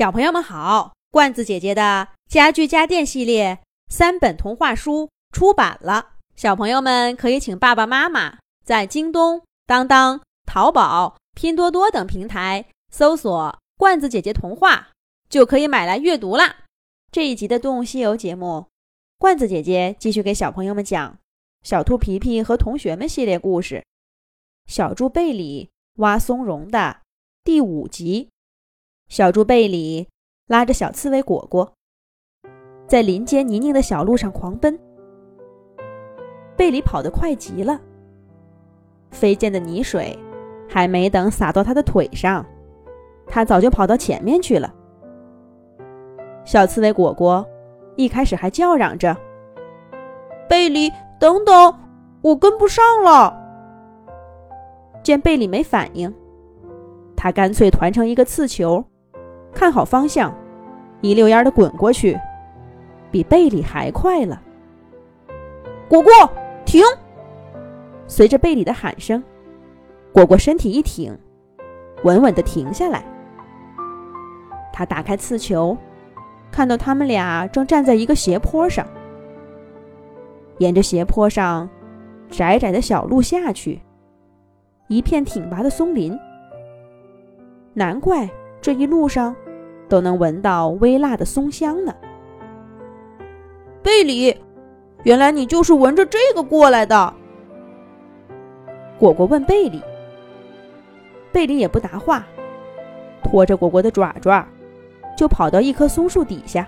小朋友们好，罐子姐姐的家具家电系列3本童话书出版了，小朋友们可以请爸爸妈妈在京东、当当、淘宝、拼多多等平台搜索罐子姐姐童话，就可以买来阅读啦。这一集的动物西游节目，罐子姐姐继续给小朋友们讲小兔皮皮和同学们系列故事，小猪贝里挖松茸的第5集。小猪贝里拉着小刺猬果果在林间泥泞的小路上狂奔，贝里跑得快极了，飞溅的泥水还没等洒到他的腿上，他早就跑到前面去了。小刺猬果果一开始还叫嚷着：贝里，等等，我跟不上了。见贝里没反应，他干脆团成一个刺球，看好方向，一溜烟地滚过去，比贝里还快了。果果，停！随着贝里的喊声，果果身体一挺，稳稳地停下来。他打开刺球，看到他们俩正站在一个斜坡上，沿着斜坡上窄窄的小路下去，一片挺拔的松林。难怪这一路上都能闻到微辣的松香呢。贝里，原来你就是闻着这个过来的。果果问贝里，贝里也不答话，拖着果果的爪爪就跑到一棵松树底下。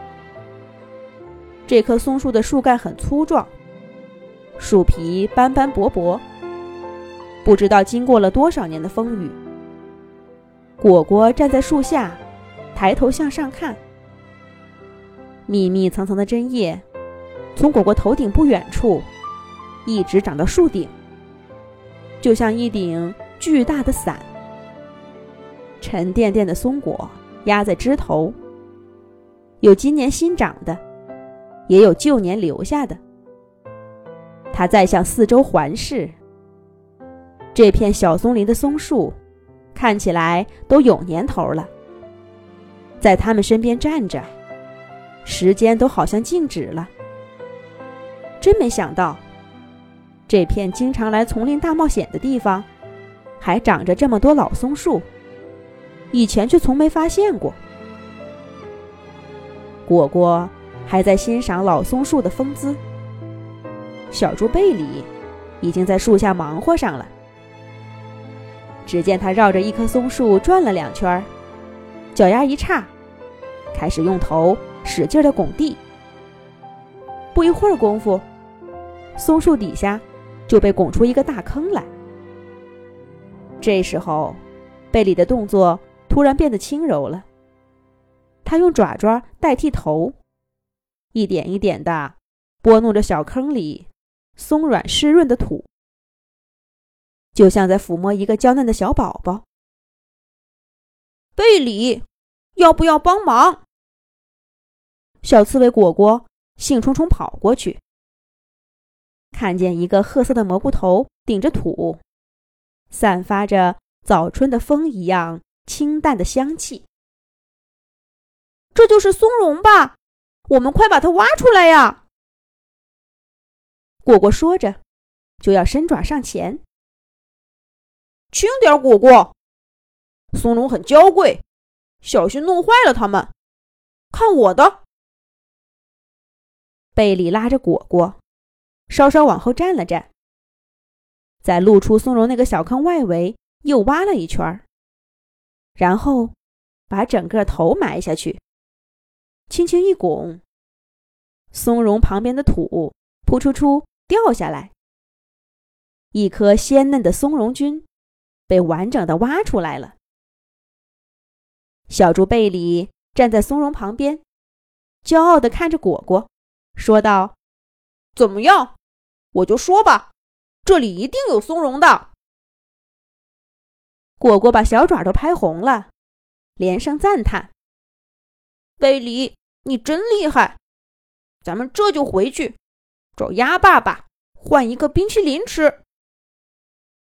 这棵松树的树干很粗壮，树皮斑斑驳驳，不知道经过了多少年的风雨。果果站在树下，抬头向上看，密密层层的针叶从果果头顶不远处一直长到树顶，就像一顶巨大的伞。沉甸甸的松果压在枝头，有今年新长的，也有旧年留下的。它在向四周环视，这片小松林的松树看起来都有年头了。在他们身边站着，时间都好像静止了。真没想到，这片经常来丛林大冒险的地方，还长着这么多老松树，以前却从没发现过。果果还在欣赏老松树的风姿，小猪贝里已经在树下忙活上了。只见他绕着一棵松树转了2圈，脚丫一叉，开始用头使劲地拱地。不一会儿功夫，松树底下就被拱出一个大坑来。这时候，贝里的动作突然变得轻柔了，他用爪爪代替头，一点一点地拨弄着小坑里松软湿润的土，就像在抚摸一个娇嫩的小宝宝。贝里，要不要帮忙？小刺猬果果兴冲冲跑过去，看见一个褐色的蘑菇头顶着土，散发着早春的风一样清淡的香气。这就是松茸吧？我们快把它挖出来呀！果果说着，就要伸爪上前。轻点，果果，松茸很娇贵，小心弄坏了它们。看我的！贝里拉着果果，稍稍往后站了站，在露出松茸那个小坑外围又挖了一圈，然后把整个头埋下去，轻轻一拱，松茸旁边的土扑出出掉下来，一颗鲜嫩的松茸菌被完整的挖出来了。小猪贝里站在松茸旁边，骄傲地看着果果，说道：怎么样？我就说吧，这里一定有松茸的。果果把小爪都拍红了，连声赞叹：贝里，你真厉害！咱们这就回去找鸭爸爸换一个冰淇淋吃。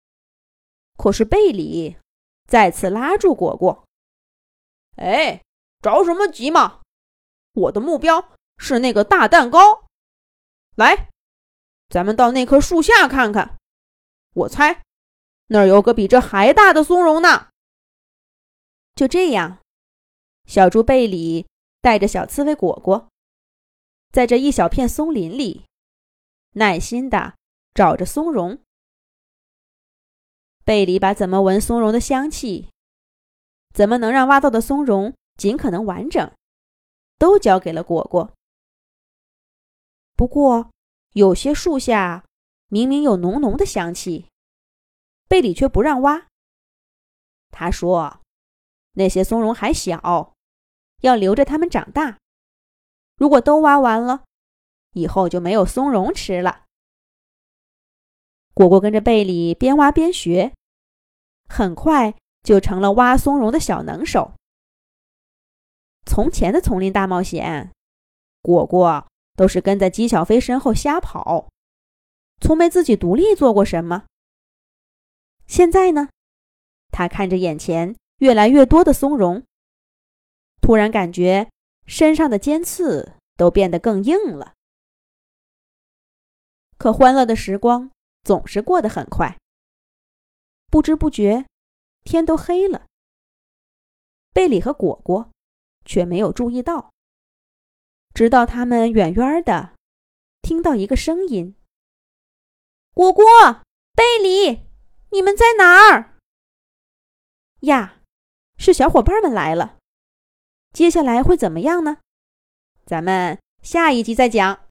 可是贝里再次拉住果果：哎， 着什么急嘛？我的目标是那个大蛋糕。来，咱们到那棵树下看看，我猜那儿有个比这还大的松茸呢。” 就这样，小猪贝里带着小刺猬果果，在这一小片松林里，耐心地找着松茸。贝里把怎么闻松茸的香气，怎么能让挖到的松茸尽可能完整，都交给了果果。不过，有些树下明明有浓浓的香气，贝里却不让挖。他说，那些松茸还小，要留着它们长大。如果都挖完了，以后就没有松茸吃了。果果跟着贝里边挖边学，很快就成了挖松茸的小能手。从前的丛林大冒险，果果都是跟在鸡小飞身后瞎跑，从没自己独立做过什么。现在呢，他看着眼前越来越多的松茸，突然感觉身上的尖刺都变得更硬了。可欢乐的时光总是过得很快，不知不觉天都黑了。贝里和果果却没有注意到，直到他们远远的听到一个声音：“果果，贝里，你们在哪儿？”呀，是小伙伴们来了。接下来会怎么样呢？咱们下一集再讲。